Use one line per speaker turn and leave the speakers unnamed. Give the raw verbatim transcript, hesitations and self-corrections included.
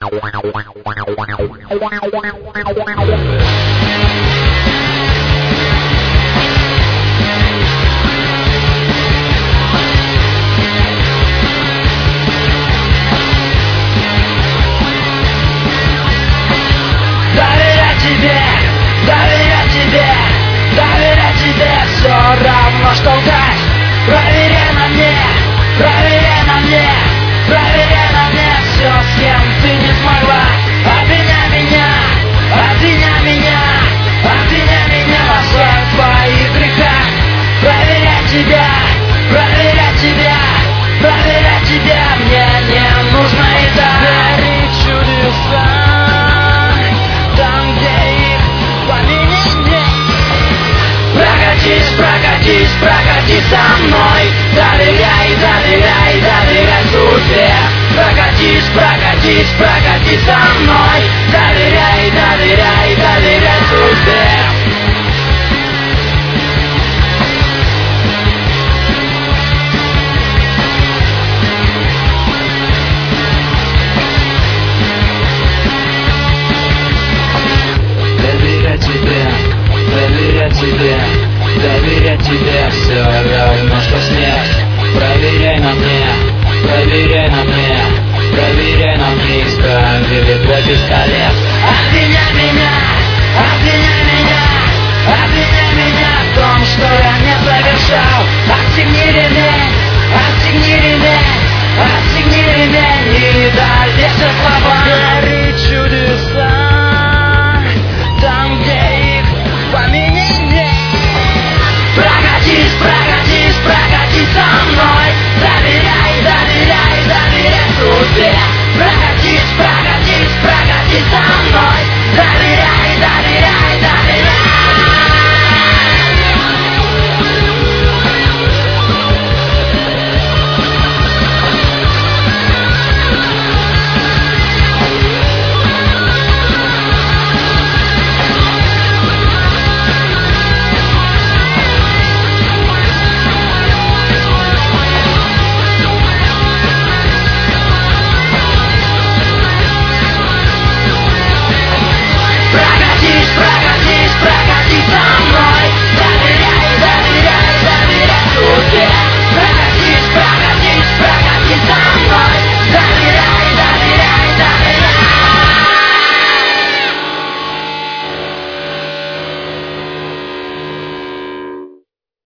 Доверять тебе, доверять тебе, доверять тебе, все равно что лгать. Проверяй на мне, проверяй на мне, проверяй на мне все, с кем ты не смогла. Обвиняй меня, обвиняй меня, обвиняй меня во всех твоих грехах. Проверять тебя, проверять тебя, проверять тебя мне не нужно и так. Верить в чудеса там, где их в помине нет. Прокатись, прокатись, прокатись со мной. Доверяй, доверяй, доверяй судьбе. Прокатись, прокатись, прокатись со мной. Доверяй, доверяй, доверяй судьбе. Доверять тебе, доверять тебе, доверять тебе, все равно что смерть. Проверяй на мне, проверяй на мне, проверяй на мне, исправили твой пистолет.